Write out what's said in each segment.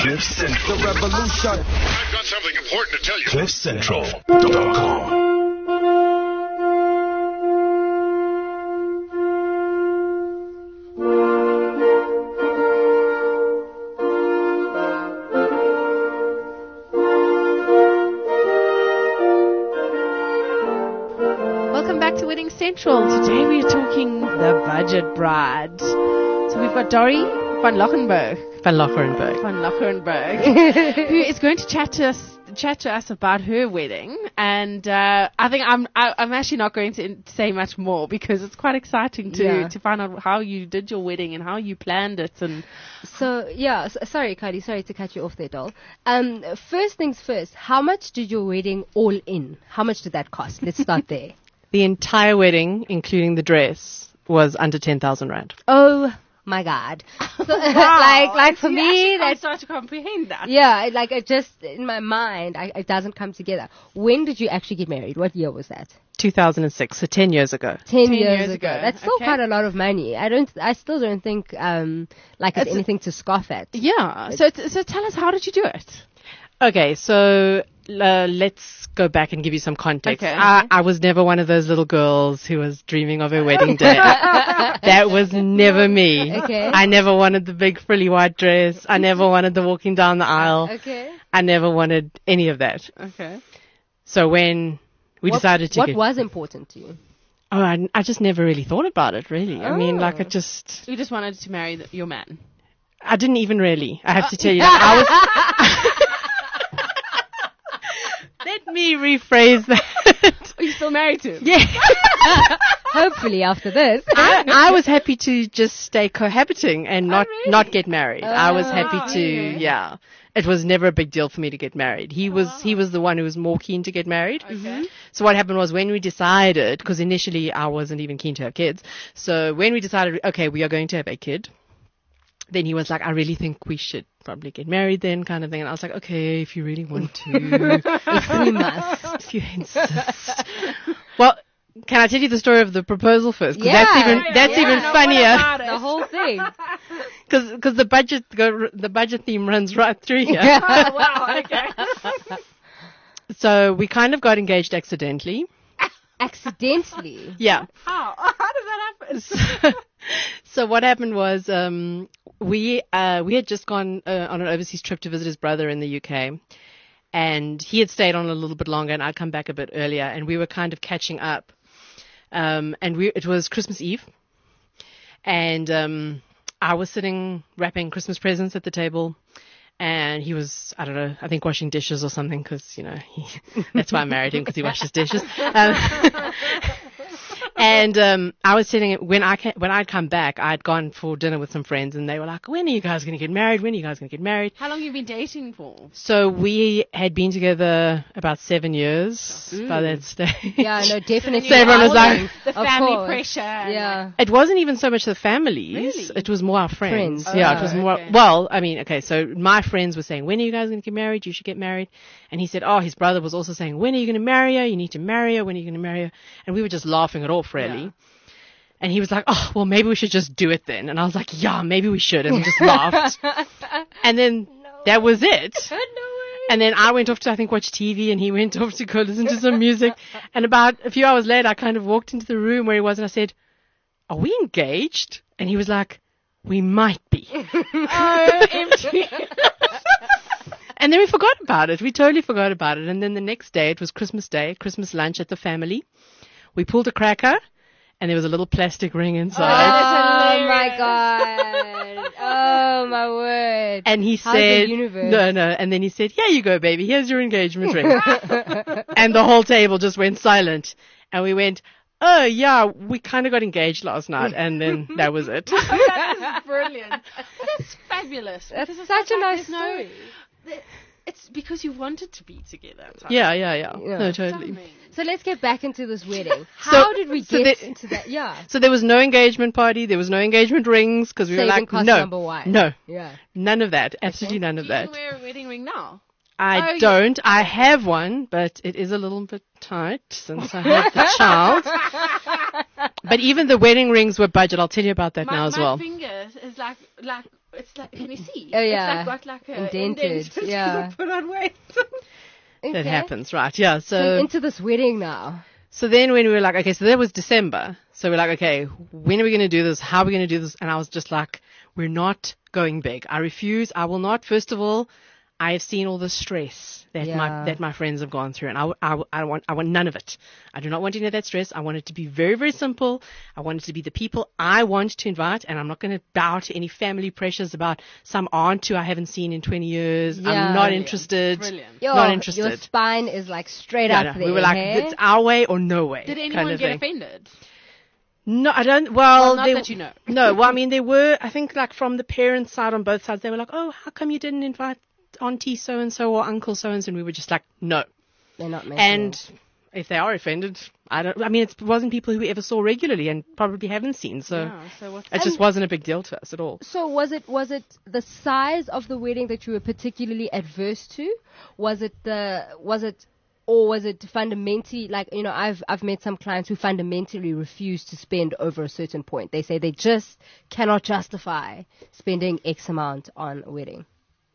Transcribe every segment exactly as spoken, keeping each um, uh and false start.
Cliff Central. The revolution. I've got something important to tell you. Cliff Central dot com. Central. Today we are talking the budget bride. So we've got Dori van Lochenberg. Van Lochenberg. Van Lochenberg, who is going to chat to us, chat to us about her wedding. And uh, I think I'm I, I'm actually not going to say much more because it's quite exciting to Yeah. to find out how you did your wedding and how you planned it. And So, yeah, s- sorry, Kylie, sorry to cut you off there, doll. Um, first things first, how much did your wedding all in? How much did that cost? Let's start there. The entire wedding, including the dress, was under ten thousand rand. Oh, my God. So, like, like for You me, actually can't that's, start to comprehend that. yeah, it- like it just, in my mind, I, it doesn't come together. When did you actually get married? What year was that? two thousand six, so ten years ago. Ten, Ten years, years ago. ago. That's still Okay. quite a lot of money. I don't, I still don't think, um, like it's It's- anything to scoff at. Yeah. So t- so tell us, how did you do it? Okay, so uh, let's go back and give you some context. Okay. I, I was never one of those little girls who was dreaming of her wedding day. That was never me. Okay. I never wanted the big frilly white dress. I never wanted the walking down the aisle. Okay. I never wanted any of that. Okay. So when we What- decided to What get... was important to you? Oh, I, I just never really thought about it, really. I mean, like, I just... You just wanted to marry the, your man. I didn't even really. I have to tell you that. I was... Let me rephrase that. Are you still married to him? Yeah. Hopefully after this. I, I was happy to just stay cohabiting and not, really? not get married. I was happy wow, to, okay. yeah. It was never a big deal for me to get married. He was, he was the one who was more keen to get married. Okay. So what happened was when we decided, because initially I wasn't even keen to have kids. So when we decided, okay, we are going to have a kid, then he was like, I really think we should probably get married then, kind of thing. And I was like, okay, if you really want to, If we must. if you insist. Well, can I tell you the story of the proposal first? 'Cause that's Yeah. even, that's Yeah. even No, funnier. The whole thing. Because because the budget go, the budget theme runs right through here. Oh, wow. Okay. So we kind of got engaged accidentally. Accidentally. Yeah. How? How did that happen? So what happened was um, we uh, we had just gone uh, on an overseas trip to visit his brother in the U K, and he had stayed on a little bit longer, and I'd come back a bit earlier, and we were kind of catching up. Um, and we it was Christmas Eve, and um, I was sitting wrapping Christmas presents at the table. And he was, I don't know, I think washing dishes or something because, you know, he, that's why I married him, because he washes dishes. Um, and um, I was sitting, when, I came, when I'd come back, I'd gone for dinner with some friends and they were like, when are you guys going to get married? When are you guys going to get married? How long have you been dating for? So we had been together about seven years by that stage. Yeah, no, definitely. So everyone was like- The Of family course. pressure. and Yeah. It wasn't even so much the families. Really? It was more our friends. Friends. Yeah, Oh, it was more. okay. Well, I mean, okay. So my friends were saying, "When are you guys going to get married? You should get married." And he said, "Oh, his brother was also saying, when are you going to marry her? You need to marry her. When are you going to marry her?" And we were just laughing it off, really. Yeah. And he was like, "Oh, well, maybe we should just do it then." And I was like, "Yeah, maybe we should." And we just laughed. And then that was it. No way. And then I went off to, I think, watch T V, and he went off to go listen to some music. And about a few hours later, I kind of walked into the room where he was, and I said, "Are we engaged?" And he was like, "We might be." Oh, empty. And then we forgot about it. We totally forgot about it. And then the next day, it was Christmas Day, Christmas lunch at the family. We pulled a cracker, and there was a little plastic ring inside. Oh my God. Oh my word. And he How's the said, universe? no, no. And then he said, "Here you go, baby. Here's your engagement ring." And the whole table just went silent. And we went, "Oh, yeah, we kind of got engaged last night." And then that was it. That is brilliant. That's fabulous. That's because it's such not a like nice there's no- story. th- It's because you wanted to be together. type Yeah, yeah, yeah. Yeah. No, totally. Stunning. So let's get back into this wedding. How did we so get the- into that? Yeah. So there was no engagement party. There was no engagement rings because we Saving were like, cost no, number one. no, Yeah. none of that. Absolutely none Do of you that. wear a wedding ring now? I Oh, yeah. don't. I have one, but it is a little bit tight since I had the child. But even the wedding rings were budget. I'll tell you about that My, now as my well. finger is like like It's like, can you see? Oh, yeah. It's like got like a Indented, indent because yeah. I put on weight. Okay. That happens, right? Yeah. So So, into this wedding now. so then when we were like, okay, so that was December. So we're like, okay, when are we going to do this? How are we going to do this? And I was just like, we're not going big. I refuse. I will not. First of all, I have seen all the stress that Yeah. my that my friends have gone through, and I, I, I want I want none of it. I do not want any of that stress. I want it to be very, very simple. I want it to be the people I want to invite, and I'm not going to bow to any family pressures about some aunt who I haven't seen in twenty years. Yeah. I'm not Brilliant. interested. Brilliant. Yo, Not interested. Your spine is like straight Yeah, up no, there. we were like, hey? it's our way or no way. Did anyone kind of get thing. offended? No, I don't. Well, Well, not they, that you know. no, well, I mean, there were. I think, like from the parents' side on both sides, they were like, "Oh, how come you didn't invite auntie so and so or uncle so and so?" And we were just like, "No." They're not making And it. if they are offended, I don't. I mean, it wasn't people who we ever saw regularly and probably haven't seen, so Yeah, so what's it just wasn't a big deal to us at all. So was it was it the size of the wedding that you were particularly adverse to? Was it the was it or was it fundamentally like you know I've I've met some clients who fundamentally refuse to spend over a certain point. They say they just cannot justify spending X amount on a wedding.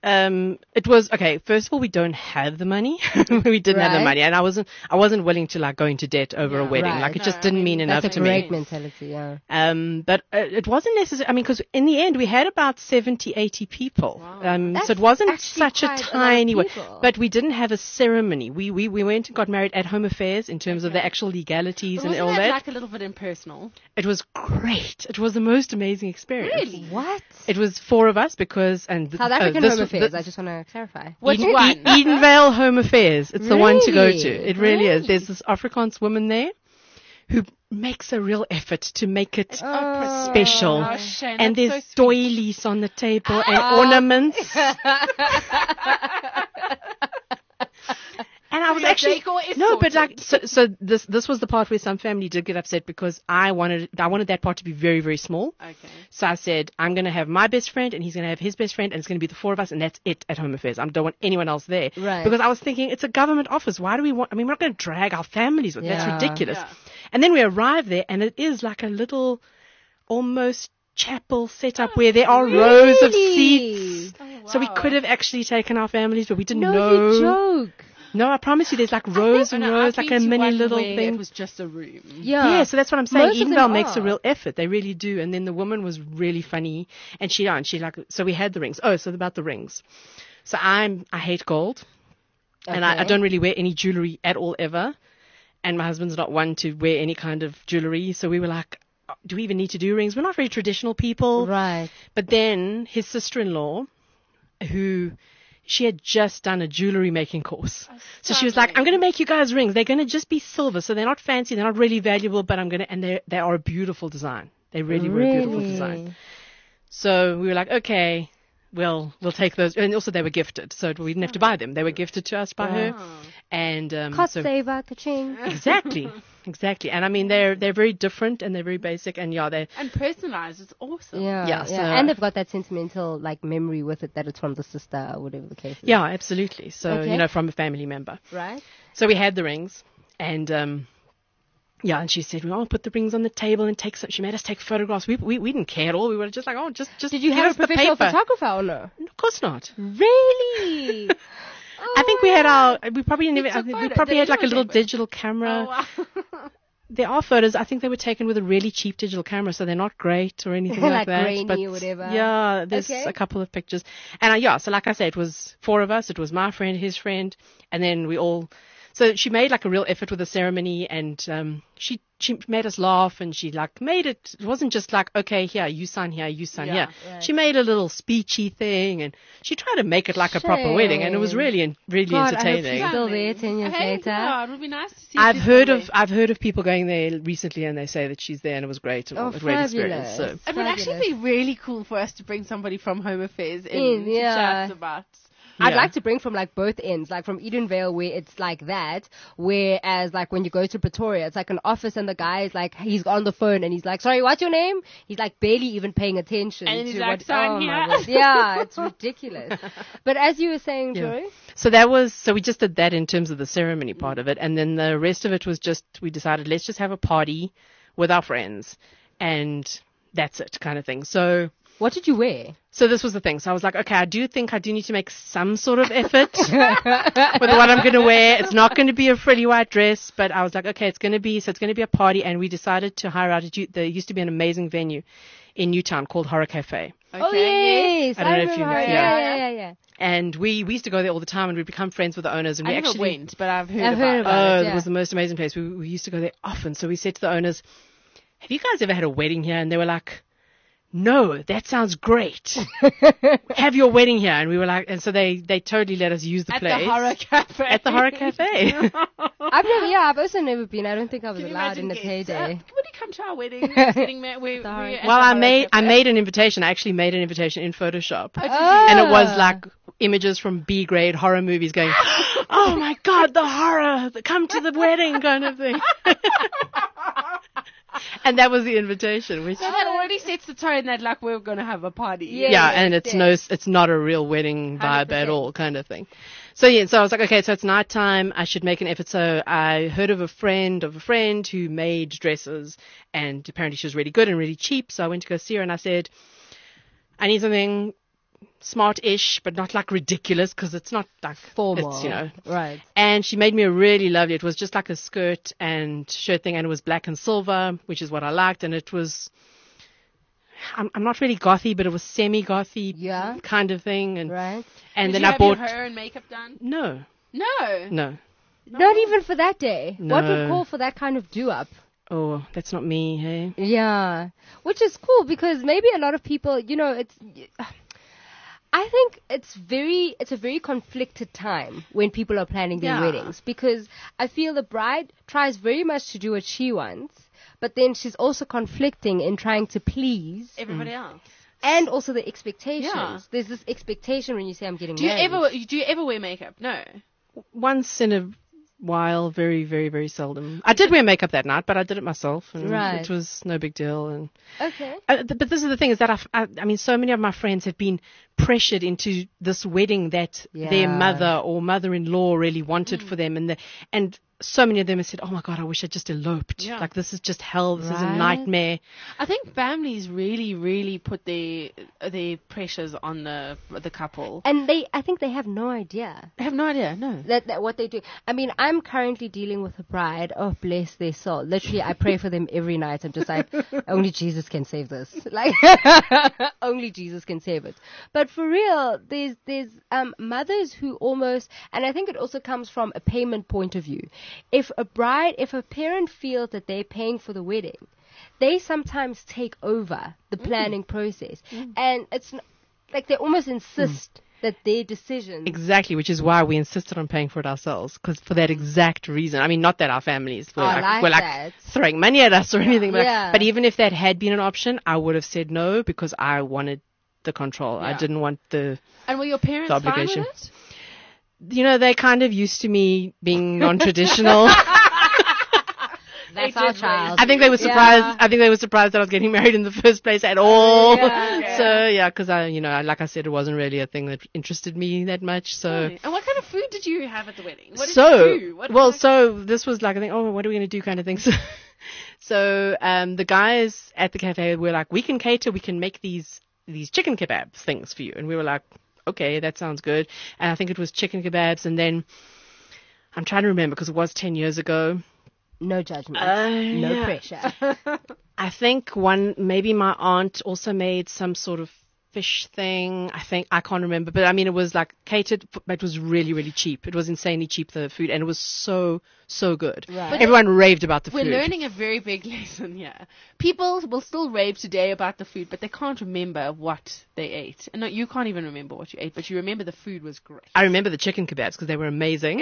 Um, it was okay. First of all, we don't have the money. we didn't have the Right. money, and I wasn't. I wasn't willing to like go into debt over a Yeah. wedding. Right. Like it No, just I didn't mean, mean enough That's a to me. great mentality, yeah. Um, but uh, it wasn't necessary. I mean, because in the end we had about seventy, eighty people. Wow. Um, That's so it wasn't actually such a quite a lot of tiny one. people. But we didn't have a ceremony. We, we, we went and got married at Home Affairs in terms of the actual legalities But and wasn't all that that. like a little bit impersonal? It was great. It was the most amazing experience. Really? What? It was four of us because and South uh, African this Home was- Affairs, the- I just want to clarify. Which Eden, one? E- Edenvale Home Affairs. It's the one to go to. Really? It really is. Really? There's this Afrikaans woman there who makes a real effort to make it Oh. special. Oh, Shane, And that's there's so sweet. doilies on the table and ornaments. And I was Your actually decor is no, but sorted. like so, so this this was the part where some family did get upset because I wanted I wanted that part to be very very small. Okay. So I said, I'm going to have my best friend and he's going to have his best friend and it's going to be the four of us and that's it at Home Affairs. I don't want anyone else there. Right. Because I was thinking, it's a government office. Why do we want, I mean, we're not going to drag our families with Yeah. That's ridiculous. Yeah. And then we arrive there and it is like a little, almost chapel set up where there are rows of Really? seats. Oh, So we wow. could have actually taken our families, but we didn't No, know. you joke. No, I promise you, there's like rows Oh, and no, rows, I've like been a to mini one little where thing. It was just a room. Yeah. Yeah, so that's what I'm saying. Most of them Edenvale makes a are. real effort. They really do. And then the woman was really funny, and she and she like so we had the rings. Oh, so about the rings. So I'm I hate gold, and I, I Okay. don't really wear any jewelry at all ever. And my husband's not one to wear any kind of jewelry. So we were like, "Oh, do we even need to do rings? We're not very traditional people. Right. But then his sister-in-law, who she had just done a jewelry making course. So she was like, I'm going to make you guys rings. They're going to just be silver. So they're not fancy. They're not really valuable, but I'm going to, and they they are a beautiful design. They really, were a beautiful design. So we were like, okay, we'll, we'll take those. And also they were gifted. So we didn't have to buy them. They were gifted to us by her. And, um, Cost so saver, ka-ching. exactly, exactly. And I mean, they're, they're very different and they're very basic. And yeah, they And personalized. It's awesome. Yeah, Yeah, yeah. so- And they've got that sentimental like memory with it that it's from the sister or whatever the case is. yeah, absolutely. So, Okay. you know, from a family member. Right? So we had the rings, and um, yeah, and she said, "We want to put the rings on the table and take some." She made us take photographs. We we, we didn't care at all. We were just like, "Oh, just just." Did you give have us a the professional paper. photographer or no? Of course not. Really? I think we had our. We probably didn't even, took I think we photos. probably Did had like a anyone little take photos? digital camera. Oh, wow. There are photos. I think they were taken with a really cheap digital camera, so they're not great or anything like, Like that. grainy but or whatever. Yeah, there's Okay. a couple of pictures, and uh, yeah. So like I said, it was four of us. It was my friend, his friend, and then we all. So she made like a real effort with the ceremony, and um, she she made us laugh, and she like made it. It wasn't just like, okay, here you sign here, you sign Yeah, here. right. She made a little speechy thing, and she tried to make it like a proper wedding, and it was Shame. really en- really God, I hope entertaining. she's still there ten years Hey, later. yeah, it would be nice to see. if I've she's heard still of there. I've heard of people going there recently, and they say that she's there, and it was great. Oh, a great experience. fabulous. So It would actually be really cool for us to bring somebody from Home Affairs in, In, to yeah. chat about. I'd Yeah. like to bring from like both ends, like from Edenvale where it's like that, whereas like when you go to Pretoria, it's like an office and the guy is like, he's on the phone and he's like, sorry, what's your name? He's like barely even paying attention. And then he's to like, what, "Sign oh my here." word. Yeah, it's ridiculous. But as you were saying, Yeah. Joy, So that was, so we just did that in terms of the ceremony part of it. And then the rest of it was just, we decided let's just have a party with our friends and that's it kind of thing. So What did you wear? So this was the thing. So I was like, okay, I do think I do need to make some sort of effort with what I'm going to wear. It's not going to be a frilly white dress, but I was like, okay, it's going to be, so it's going to be a party. And we decided to hire out, a, there used to be an amazing venue in Newtown called Horror Cafe. Oh, yes. I don't know if remember you know- her. yeah. Yeah, yeah, yeah, yeah. And we, we used to go there all the time and we'd become friends with the owners. And I we never actually went, but I've heard I've about heard it. about Oh, it, it yeah. was the most amazing place. We, we used to go there often. So we said to the owners, have you guys ever had a wedding here? And they were like, no, that sounds great. Have your wedding here. And we were like, and so they, they totally let us use the At place. the Horror Cafe. At the Horror Cafe. I've never, yeah, I've also never been. I don't think I was Can you allowed imagine in its guests, uh, heyday. would you come to our wedding? Getting married? We, we The Horror at Well, the I Horror made, I Cafe. made an invitation. I actually made an invitation in Photoshop. Ah. And it was like images from B grade horror movies going, oh my God, the horror, the come to the wedding kind of thing. And that was the invitation, which, So that already sets the tone that like we're going to have a party. Yeah. yeah, and it's yes. no, it's not a real wedding one hundred vibe at percent. all kind of thing. So yeah, so I was like, okay, so it's nighttime. I should make an effort. So I heard of a friend of a friend who made dresses and apparently she was really good and really cheap. So I went to go see her and I said, I need something smart-ish, but not like ridiculous because it's not like Formal. It's, you know. Right. And she made me a really lovely, it was just like a skirt and shirt thing and it was black and silver, which is what I liked. And it was, I'm, I'm not really gothy, but it was semi-gothy Yeah. kind of thing. And, Right. and Did then you I have bought, your hair and makeup done? no, No. no. Not even for that day. What would No. call for that kind of do-up? Oh, that's not me, hey? Yeah, which is cool because maybe a lot of people, you know, it's. I think it's very, it's a very conflicted time when people are planning their Yeah. weddings because I feel the bride tries very much to do what she wants, but then she's also conflicting in trying to please Everybody else. and also the expectations. Yeah. There's this expectation when you say I'm getting Do you married. ever do you ever wear makeup? No. Once in a while, very, very, very seldom. I did wear makeup that night, but I did it myself, and Right. it was no big deal. And Okay. uh, th- but this is the thing: is that I've, I, I mean, so many of my friends have been pressured into this wedding that Yeah. their mother or mother-in-law really wanted for them, and the and so many of them have said, "Oh my God, I wish I just eloped. Yeah. Like this is just hell. This is a Right. nightmare." I think families really, really put their their pressures on the the couple. And they, I think they have no idea. I have no idea. No. That, that what they do. I mean, I'm currently dealing with a bride. Oh, bless their soul. Literally, I pray for them every night. I'm just like, only Jesus can save this. Like, only Jesus can save it. But for real, there's there's um mothers who almost, and I think it also comes from a payment point of view. If a bride, if a parent feels that they're paying for the wedding, they sometimes take over the planning process, and it's n- like they almost insist that their decisions. Exactly, which is why we insisted on paying for it ourselves, because for that exact reason. I mean, not that our families were I like, like were like that. throwing money at us or anything, but, Yeah. like, but even if that had been an option, I would have said no because I wanted the control. I Yeah. didn't want the, And were your parents The fine obligation. with it? you know, they kind of used to me being non-traditional. That's They our did child. I think they were surprised. Yeah. I think they were surprised that I was getting married in the first place at all. Yeah. So yeah, because I, you know, like I said, it wasn't really a thing that interested me that much. So. Really? And what kind of food did you have at the wedding? What did so you do? What well like- so this was like I think oh what are we going to do kind of thing. So, so um the guys at the cafe were like, we can cater, we can make these these chicken kebabs things for you, and we were like, okay, that sounds good. And I think it was chicken kebabs, and then I'm trying to remember because it was ten years ago. No judgment. Uh, no yeah. pressure. I think one, maybe my aunt also made some sort of fish thing. I think, I can't remember, but I mean, it was like catered, but it was really, really cheap. It was insanely cheap, the food, and it was so, so good. Right. But Everyone raved about the We're food. learning a very big lesson here. People will still rave today about the food, but they can't remember what they ate. And no, you can't even remember what you ate, but you remember the food was great. I remember the chicken kebabs because they were amazing.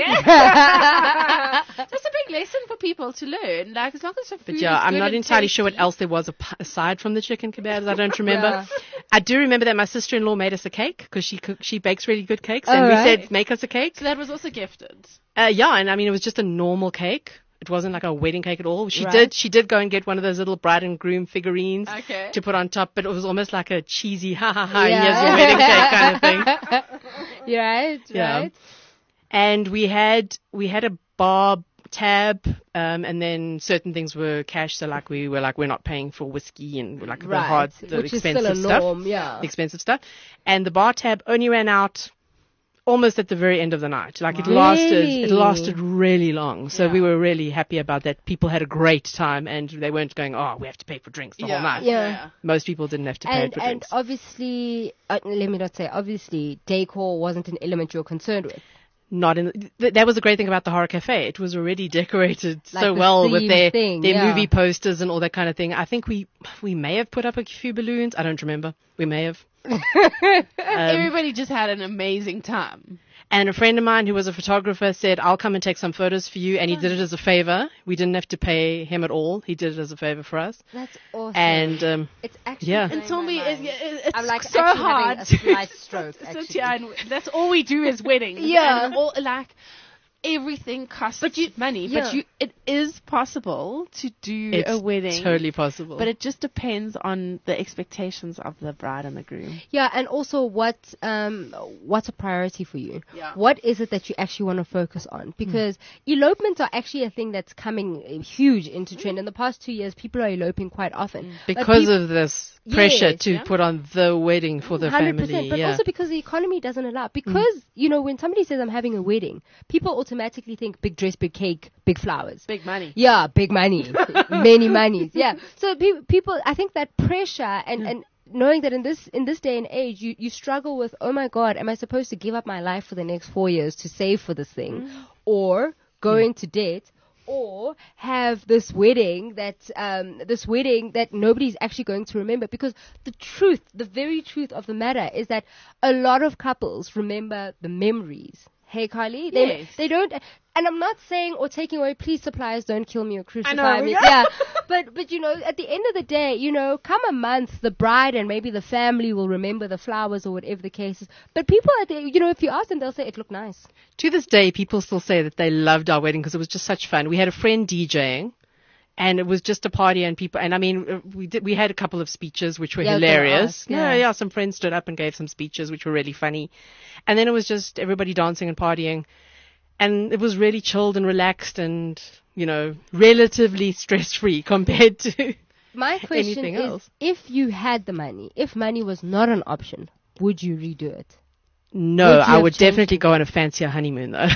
That's a big lesson for people to learn. Like, as long as the food But yeah, is I'm good not and entirely sure what tasty. else there was ap- aside from the chicken kebabs. I don't remember. Yeah. I do remember that my sister-in-law made us a cake because she cook, she bakes really good cakes, Oh, and we right. said make us a cake. So that was also gifted. Uh, yeah, and I mean it was just a normal cake. It wasn't like a wedding cake at all. She Right. did she did go and get one of those little bride and groom figurines Okay. to put on top, but it was almost like a cheesy ha ha ha Yeah. here's your wedding cake kind of thing. You're right, Yeah. right. And we had we had a bar tab, um, and then certain things were cash. So like we were like we're not paying for whiskey and like the Right, hard, the which is still expensive a stuff, norm, yeah. the expensive stuff. And the bar tab only ran out almost at the very end of the night. Like it lasted, it Really? lasted really long. So Yeah. we were really happy about that. People had a great time, and they weren't going, oh, we have to pay for drinks the whole night. Yeah. Most people didn't have to pay And for and drinks. obviously, uh, let me not say obviously, decor wasn't an element you're concerned with. Not in. Th- that was the great thing about the Horror Cafe. It was already decorated Like so the well with theme their thing, their yeah. movie posters and all that kind of thing. I think we we may have put up a few balloons. I don't remember. We may have. Everybody just had an amazing time. And a friend of mine who was a photographer said, I'll come and take some photos for you. And he did it as a favor. We didn't have to pay him at all. He did it as a favor for us. That's awesome. And um, it's actually yeah. blowing And tell my me, mind. it, it, it's I'm like so actually hard. having a slight stroke. to sit actually. here and that's all we do is weddings. Yeah. And all, like everything costs But you- money. yeah. But you, it is possible to do it's a wedding. totally possible. But it just depends on the expectations of the bride and the groom. Yeah, and also what um what's a priority for you? Yeah. What is it that you actually want to focus on? Because elopements are actually a thing that's coming uh, huge into trend. In the past two years, people are eloping quite often But because peop- of this pressure Yes, to yeah. put on the wedding for the one hundred percent, family. but yeah. also because the economy doesn't allow. Because you know, when somebody says I'm having a wedding, people automatically think big dress, big cake, big flowers. Big money. Yeah, big money, many monies. Yeah. So pe- people, I think that pressure and, and knowing that in this in this day and age, you, you struggle with, oh my God, am I supposed to give up my life for the next four years to save for this thing, or go into debt, or have this wedding that um, this wedding that nobody's actually going to remember? Because the truth, the very truth of the matter, is that a lot of couples remember the memories. Hey, Carly, they Yes. they don't. And I'm not saying or taking away, please suppliers don't kill me or crucify know, me. yeah. Yeah. But, but you know, at the end of the day, you know, come a month, the bride and maybe the family will remember the flowers or whatever the case is. But people at the, you know, if you ask them, they'll say it looked nice. To this day, people still say that they loved our wedding because it was just such fun. We had a friend DJing, and it was just a party, and people. And I mean, uh, we did. We had a couple of speeches which were Yeah, I was gonna hilarious. ask, yeah, yeah. yeah. Some friends stood up and gave some speeches which were really funny, and then it was just everybody dancing and partying, and it was really chilled and relaxed, and you know, relatively stress free compared to. My question Anything is, else? if you had the money, if money was not an option, would you redo it? No, Would you I have would changed definitely it? go on a fancier honeymoon though.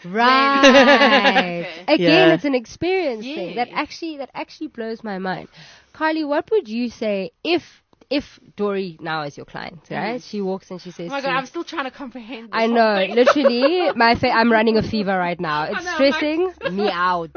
Right. Again, Yeah. it's an experience thing that Yeah. actually that actually blows my mind. Carly, what would you say if if Dory now is your client, right? She walks and she says, Oh my to God, you- I'm still trying to comprehend this I whole know, thing. literally, my fa- I'm running a fever right now. It's know, stressing me out.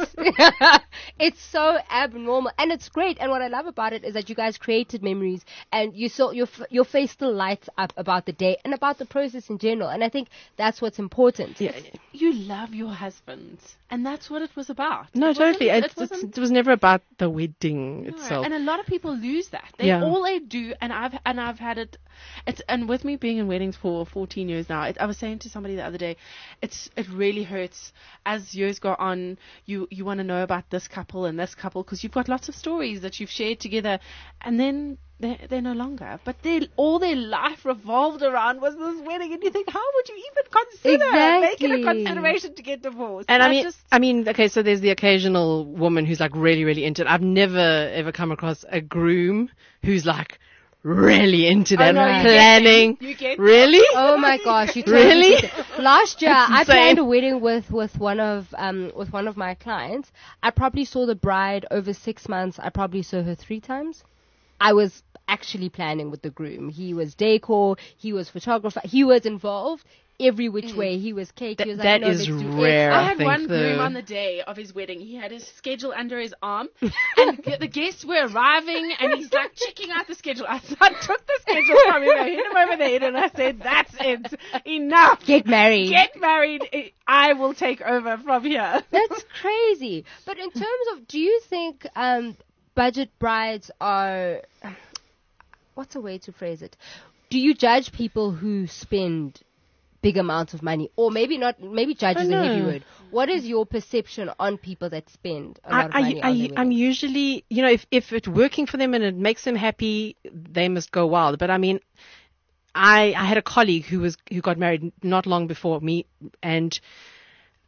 It's so abnormal, and it's great. And what I love about it is that you guys created memories, and you saw your f- your face still lights up about the day and about the process in general. And I think that's what's important. Yeah. You love your husband, and that's what it was about. No, It wasn't- totally. It It's, it's, wasn't it was never about the wedding No, itself. and a lot of people lose that. They Yeah. all they do, and I've and I've had it. It's and with me being in weddings for fourteen years now, it, I was saying to somebody the other day, it's it really hurts as years go on. You you want to know about this couple and this couple because you've got lots of stories that you've shared together, and then they're, they're no longer. But they all their life revolved around was this wedding, and you think, how would you even consider making a Exactly. consideration to get divorced? And I That mean, just, I mean, okay, so there's the occasional woman who's like really, really into it. I've never ever come across a groom who's like really into that, no, you get planning. you get really? Oh my gosh! You Really? totally get it. Last year, I insane. planned a wedding with with one of um with one of my clients. I probably saw the bride over six months. I probably saw her three times. I was actually planning with the groom. He was decor. He was photographer. He was involved every which way. He was cake. That- he was like, that no, is let's do rare. X. I I had think one groom the- on the day of his wedding. He had his schedule under his arm, and g- the guests were arriving, and he's like checking out the schedule. I, so I took the schedule from him, I hit him over the head, and I said, "That's it, enough. Get married. Get married. I will take over from here." That's crazy. But in terms of, do you think um, budget brides are, what's a way to phrase it? Do you judge people who spend big amounts of money, or maybe not? Maybe judge is a heavy know. word. What is your perception on people that spend a lot of I, money I, on their I, I'm weddings? usually, you know, if, if it's working for them and it makes them happy, they must go wild. But I mean, I, I had a colleague who was, who got married not long before me, and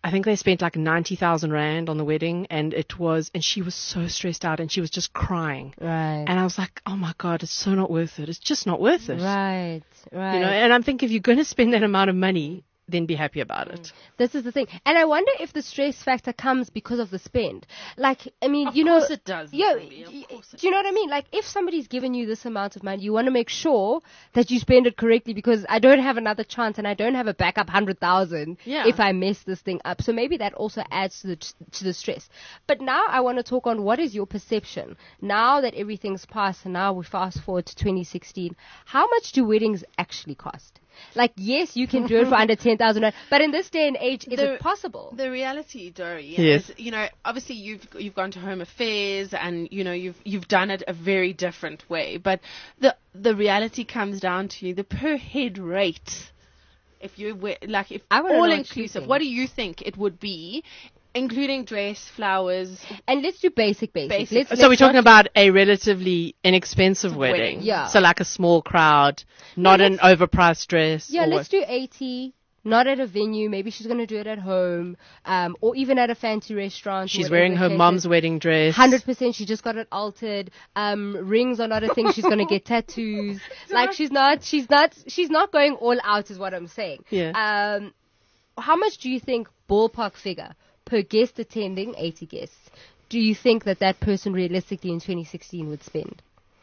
I think they spent like ninety thousand rand on the wedding, and it was, and she was so stressed out and she was just crying. Right. And I was like, oh my God, it's so not worth it. It's just not worth it. Right, right. You know, and I'm thinking if you're going to spend that amount of money, then be happy about it. This is the thing. And I wonder if the stress factor comes because of the spend. Like, I mean, Of you know. course it does, Yeah, Maybe, of y- course it do you know what I mean? Like, if somebody's given you this amount of money, you want to make sure that you spend it correctly, because I don't have another chance and I don't have a backup one hundred thousand Yeah. if I mess this thing up. So maybe that also adds to the, to the stress. But now I want to talk on what is your perception. Now that everything's passed and now we fast forward to twenty sixteen, how much do weddings actually cost? Like, yes, you can do it for under ten thousand rand, but in this day and age, is The- it possible? The reality, Dory, Yes. is, you know, obviously you've you've gone to Home Affairs and you know you've you've done it a very different way. But the the reality comes down to the per head rate. If you were like if I wanna know all what you inclusive, think. what do you think it would be, including dress, flowers? And let's do basic, basic. Basic. Let's, So let's we're talking not about a relatively inexpensive Wedding. wedding. Yeah. So like a small crowd, not an overpriced dress. Yeah, or let's do eighty. Not at a venue. Maybe she's going to do it at home, um, or even at a fancy restaurant. She's wearing her mom's wedding dress. Hundred percent. She just got it altered. Um, rings are not a thing. She's going to get tattoos. Like she's not. She's not. She's not going all out. Is what I'm saying. Yeah. Um, how much do you think, ballpark figure, per guest attending, eighty guests, do you think that that person realistically in twenty sixteen would spend?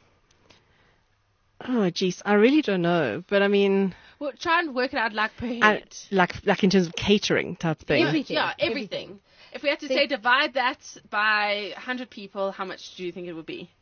Oh, jeez, I really don't know. But I mean, Well, try and work it out like per head. I, like like in terms of catering type thing. Everything. Yeah, everything. If we had to say divide that by one hundred people, how much do you think it would be?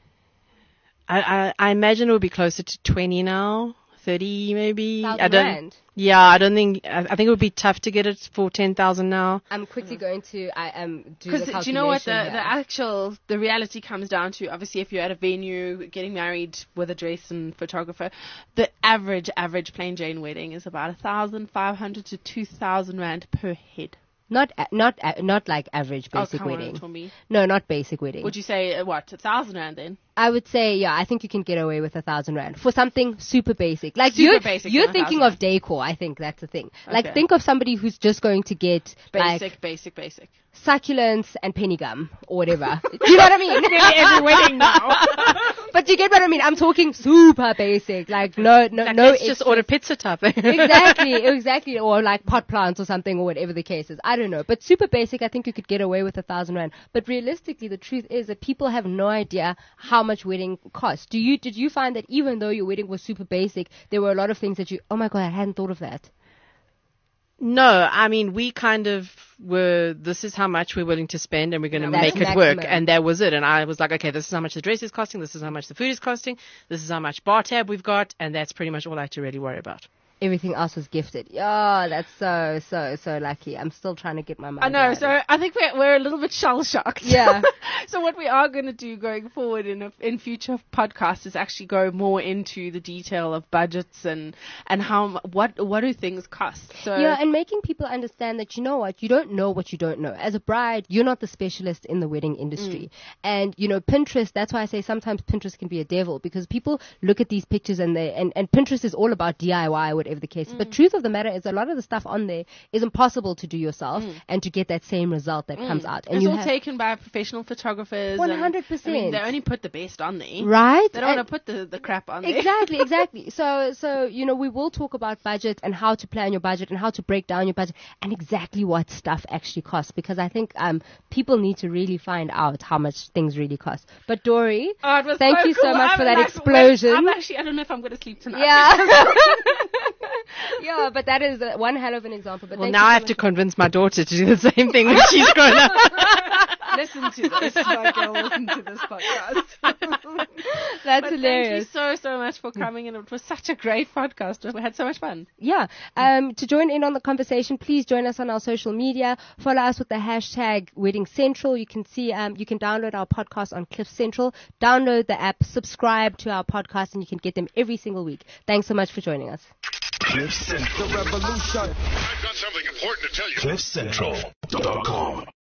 I, I, I imagine it would be closer to twenty now, thirty maybe. Thousand I don't. rand? Yeah, I don't think. I, I think it would be tough to get it for ten thousand now. I'm quickly going to I um do the Because calculation do you know what the, here. the actual the reality comes down to? Obviously, if you're at a venue getting married with a dress and photographer, the average average plain Jane wedding is about a thousand five hundred to two thousand rand per head. Not a- not a- not like average basic oh, come wedding. on, Tommy. No, not basic wedding. Would you say uh, what a thousand rand then? I would say, yeah, I think you can get away with a thousand rand for something super basic. Like Super you're, basic you're than a thinking thousand of decor. I think that's the thing. Like Okay. think of somebody who's just going to get Basic, like basic, basic. succulents and penny gum or whatever. Do you know what I mean? Every wedding now. But you get what I mean. I'm talking super basic. Like no, no, Like, no. let's just extras. order pizza type thing. exactly, exactly, or like pot plants or something, or whatever the case is. I don't know, but super basic, I think you could get away with a thousand rand. But realistically, the truth is that people have no idea how much wedding costs. Do you? Did you find that even though your wedding was super basic, there were a lot of things that you? Oh my god, I hadn't thought of that. No, I mean, we kind of were, this is how much we're willing to spend and we're going to That's make it maximum. work. And that was it. And I was like, okay, this is how much the dress is costing. This is how much the food is costing. This is how much bar tab we've got. And that's pretty much all I had to really worry about. Everything else was gifted. Oh, that's so, so, so lucky. I'm still trying to get my mind I know, around so it. I think we're, we're a little bit shell shocked. Yeah. So what we are going to do going forward in a, in future podcasts is actually go more into the detail of budgets and and how m- what what do things cost. So Yeah, and making people understand that, you know what, you don't know what you don't know. As a bride, you're not the specialist in the wedding industry. And, you know, Pinterest, that's why I say sometimes Pinterest can be a devil, because people look at these pictures and they, and, and Pinterest is all about D I Y, whatever the case. But truth of the matter is a lot of the stuff on there is impossible to do yourself and to get that same result that comes out. And it's you all have, taken by professional photographers. and- one hundred percent. I mean, they only put the best on there. right? They don't And- want to put the, the crap on there. Exactly, exactly. So, so you know, we will talk about budget and how to plan your budget and how to break down your budget and exactly what stuff actually costs, because I think um people need to really find out how much things really cost. But Dory, Oh, it was thank so you so cool. much I'm for that like, explosion. wait, I'm actually, I don't know if I'm going to sleep tonight. yeah, yeah, but that is uh, one hell of an example. But Well, thank now you so I have much to for- convince my daughter to do the same thing when she's grown up. Listen to this. My girl, listen to this podcast. That's But hilarious. Thank you so, so much for coming in. It was such a great podcast. We had so much fun. Yeah. Um, to join in on the conversation, please join us on our social media. Follow us with the hashtag Wedding Central. You can see, um, you can download our podcast on Cliff Central. Download the app, subscribe to our podcast, and you can get them every single week. Thanks so much for joining us. Cliff Central. The revolution. I've got something important to tell you. Cliff Central dot com.